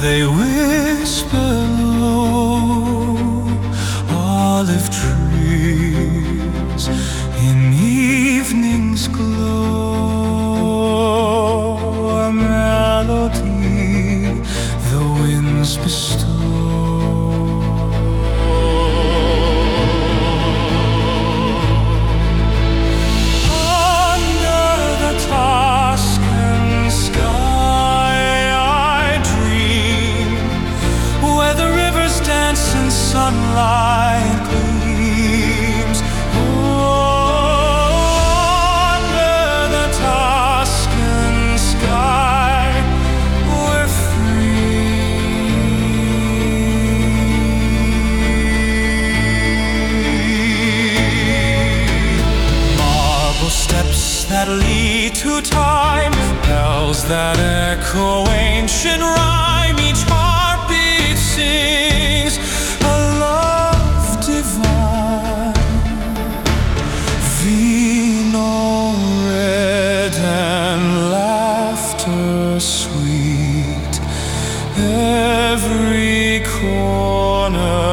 They whisper low, olive trees in evening's glow, a melody the winds bestow. Sunlight gleams under the Tuscan sky. We're free. Marble steps that lead to time, bells that echo ancient rhyme. Each heartbeat sings a love divine. Vino red and laughter sweet, every corner